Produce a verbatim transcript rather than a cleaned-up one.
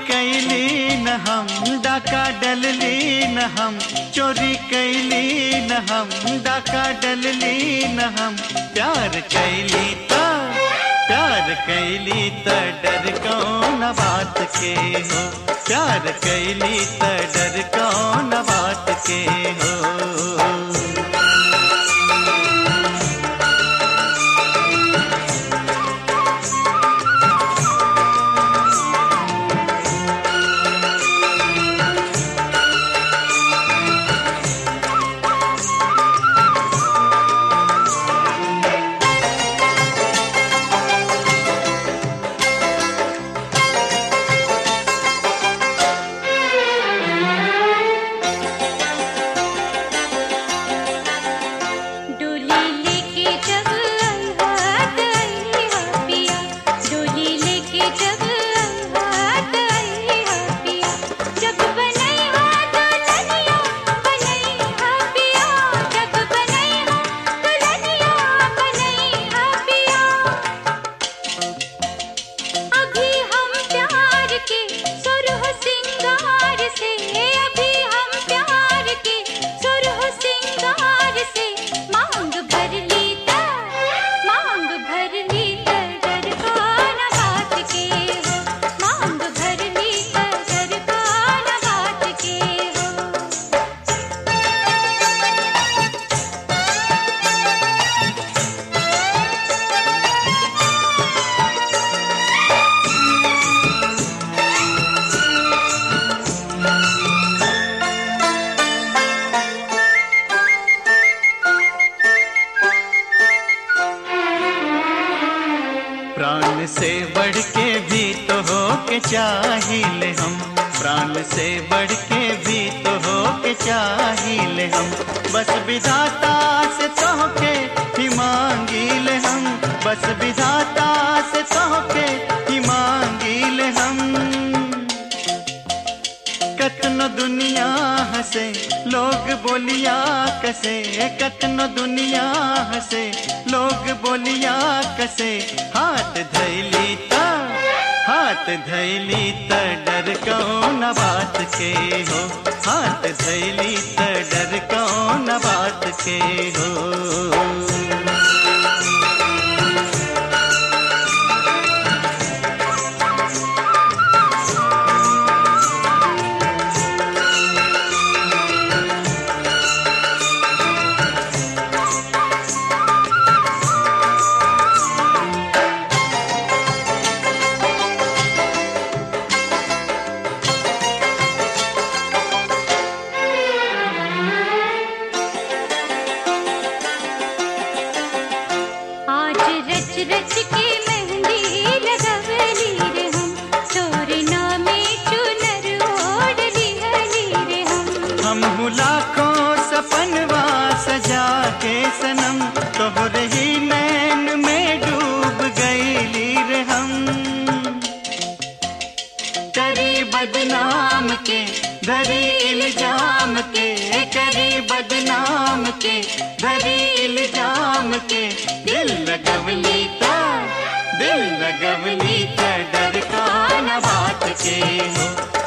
कैली न हम, डाका डलली न हम, चोरी कैली न हम, डाका डलली न हम। प्यार कैली त प्यार कैली त डर कौन बात के हो, प्यार कैली त डर कौन बात के हो। प्राण से बढ़ के भी तो हो के चाहिए हम, प्राण से बढ़ के भी तो हो के चाहिए हम। बस विधाता से तो के ही मांगिले हम, बस विधाता से तो के ही मांगिले हम। कतनो दुनिया हंसे लोग बोलिया कसे, कतनो दुनिया हंसे लोग बोलिया कसे। हाथ धैली त हाथ धैली त डर कौन बात के हो, हाथ धैली त डर कौन बात के हो। रच के मेहंदी लगवली रे हम, तोरना में चुनर ओढ़ली हली रे हम। हम लाखों सपनवा सजा के सनम, तोहरे ही नैन में डूब गईली रे हम। करी बदनाम के धरी इल्जाम के, करी बदनाम के धरी इल्जाम के। दिल लगवली त दिल लगवली त डर कौन बात के हो,